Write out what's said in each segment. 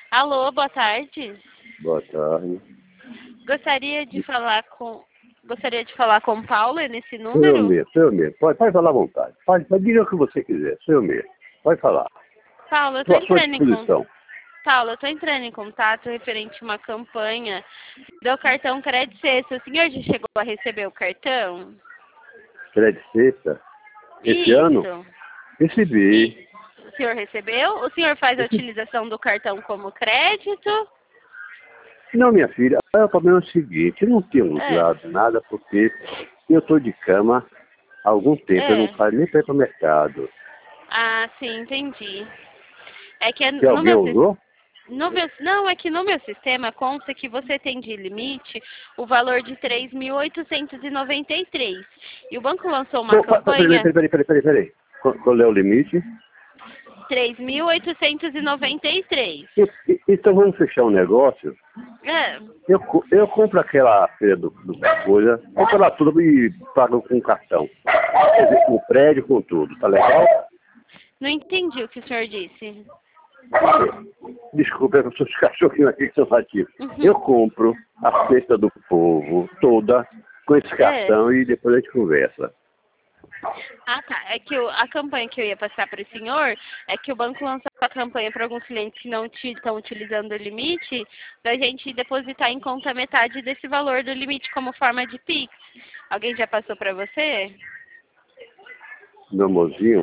Alô, boa tarde. Boa tarde. Gostaria de falar com o Paulo nesse Sou eu número? mesmo, sou eu mesmo. Pode falar à vontade. Pode dizer o que você quiser, sou eu mesmo. Pode falar. Paulo, eu Estou estou à sua entrando em con- disposição. Paulo, eu estou entrando em contato referente a uma campanha do cartão Crédito Sexta. O senhor já chegou a receber o cartão? Crédito sexta? Esse ano? Isso. Recebi. O senhor recebeu? O senhor faz a utilização do cartão como crédito? Não, minha filha, o problema é o seguinte, eu não tenho usado nada porque eu estou de cama há algum tempo, eu não É. saio nem para ir para o mercado. Ah, sim, entendi. É que Se no alguém meu, usou? não, é que no meu sistema consta que você tem de limite o valor de 3.893. E o banco lançou uma campanha Peraí. Qual é o limite? 3.893. Então vamos fechar um negócio. É, Eu compro aquela feira do coisa, compro lá tudo e pago com cartão. Quer dizer, com prédio, com tudo. Tá legal? não entendi o que o senhor disse. Desculpa, eu sou os cachorrinhos aqui que são ativos. Uhum. Eu compro a cesta do povo toda com esse cartão e depois a gente conversa. Ah, tá. É que a campanha que eu ia passar para o senhor é que o banco lançou a campanha para alguns clientes que não estão utilizando o limite, da gente depositar em conta metade desse valor do limite como forma de Pix. Alguém já passou para você? Meu mozinho,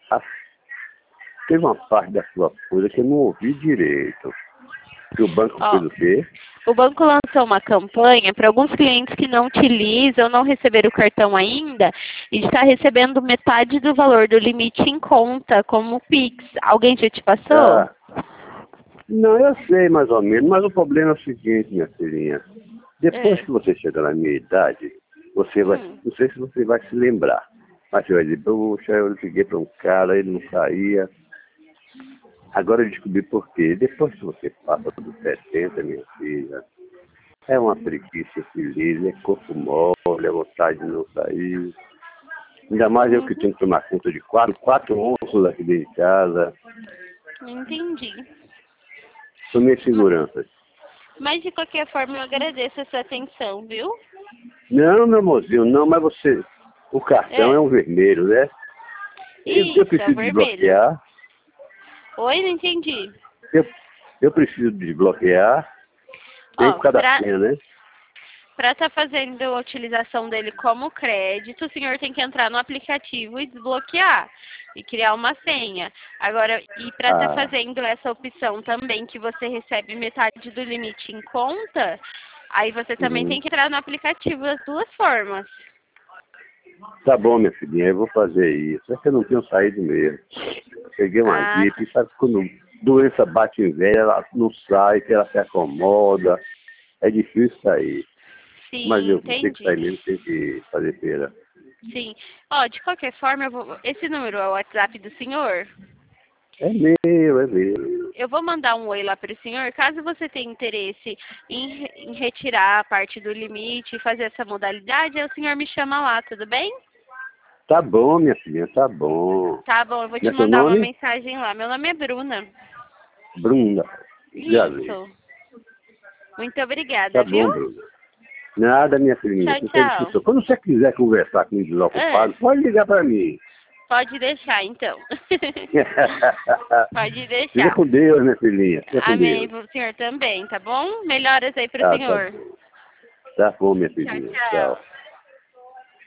teve uma parte da sua coisa que eu não ouvi direito. Que o banco fez o quê? O banco lançou uma campanha para alguns clientes que não utilizam, não receberam o cartão ainda, e está recebendo metade do valor do limite em conta, como Pix. Alguém já te passou? Ah, não, eu sei mais ou menos, mas o problema é o seguinte, minha filhinha. Depois que você chegar na minha idade, você vai, não sei se você vai se lembrar, mas você vai dizer, poxa, eu liguei para um cara, ele não saía. Agora eu descobri por quê. Depois que você passa dos 70, minha filha, é uma preguiça infeliz, é corpo mole, é vontade de não sair. Ainda mais eu que tenho que tomar conta de quatro onças aqui dentro de casa. Entendi. São minhas seguranças. Mas de qualquer forma eu agradeço a sua atenção, viu? Não, meu mozinho, não, mas você... O cartão é um vermelho, né? Isso, Eu preciso desbloquear. Oi, não entendi. Eu preciso desbloquear. Tem por causa da senha, né? Para estar fazendo a utilização dele como crédito, o senhor tem que entrar no aplicativo e desbloquear e criar uma senha. Agora, e para estar fazendo essa opção também, que você recebe metade do limite em conta, aí você também tem que entrar no aplicativo das duas formas. Tá bom, minha filhinha, eu vou fazer isso. É que eu não tenho saído mesmo. Peguei uma gripe, e sabe quando doença bate em velha, ela não sai, que ela se acomoda. É difícil sair. Sim, mas eu entendi. tenho que sair mesmo, tenho que fazer feira. Sim. Ó, de qualquer forma, esse número é o WhatsApp do senhor? É meu. Eu vou mandar um oi lá para o senhor. Caso você tenha interesse em retirar a parte do limite e fazer essa modalidade, aí o senhor me chama lá, tudo bem? Tá bom, minha filhinha, tá bom. Tá bom, eu vou te Seu mandar uma nome? mensagem lá. Meu nome é Bruna. Bruna. Já vi. Isso. Muito obrigada, Tá viu? bom, Bruna. Nada, minha filhinha. Tchau. Quando você quiser conversar com o desocupado, pode ligar para mim. Pode deixar, então. Pode deixar. Fica com Deus, minha filhinha. Amém. O senhor também, tá bom? Melhoras aí pro senhor. Tá bom, minha filhinha. Tchau.